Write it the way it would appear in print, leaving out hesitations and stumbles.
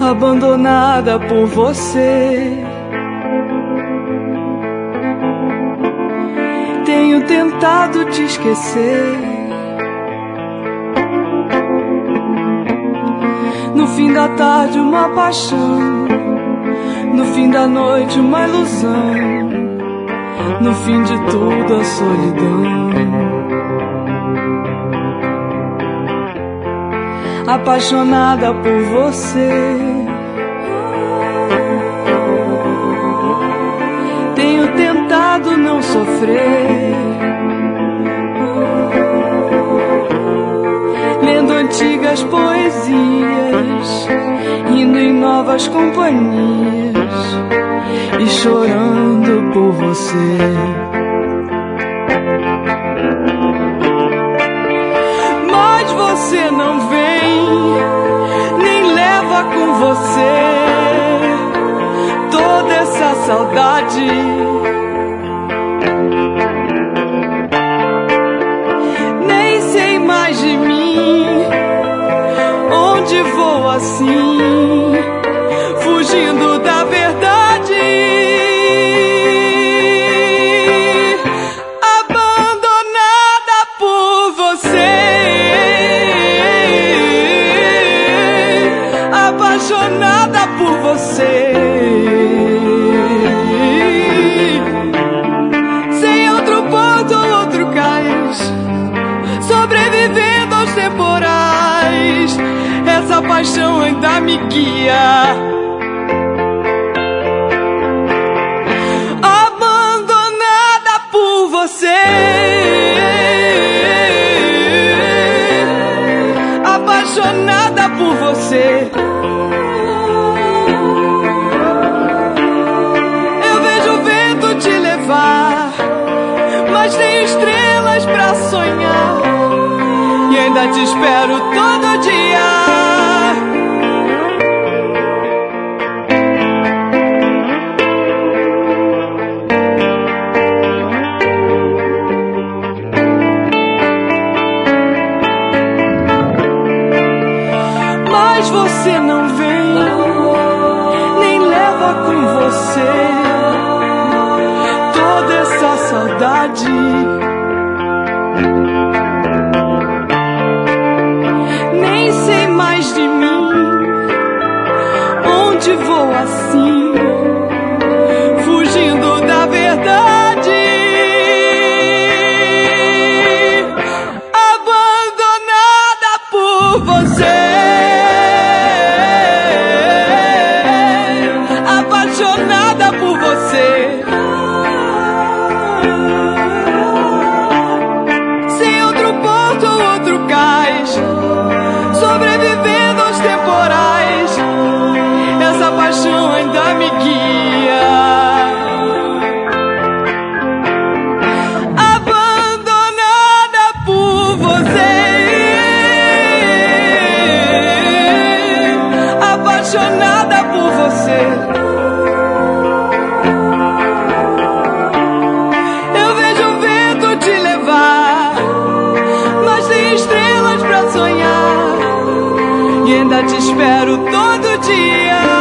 abandonada por você. Tenho tentado te esquecer. No fim da tarde uma paixão, no fim da noite uma ilusão, no fim de tudo a solidão. Apaixonada por você. Tenho tentado não sofrer, lendo antigas poesias, indo em novas companhias e chorando por você. Mas você não vem, nem leva com você toda essa saudade. Nem sei mais de mim, onde vou assim, fugindo da verdade. Abandonada por você, apaixonada por você. Sem outro porto, outro cais, sobrevivendo aos temporais. Essa paixão ainda me guia. Abandonada por você, apaixonada por você. Eu vejo o vento te levar, mas tenho estrelas pra sonhar e ainda te espero todo dia. Mas você não vem, nem leva com você toda essa saudade. Nem sei mais de mim, onde vou assim, fugindo da verdade. Abandonada por você, apaixonada por você. Sem outro porto, outro cais, sobrevivendo aos temporais. Essa paixão ainda me guia. Abandonada por você, apaixonada por você. Eu vejo o vento te levar, mas tem estrelas pra sonhar e ainda te espero todo dia.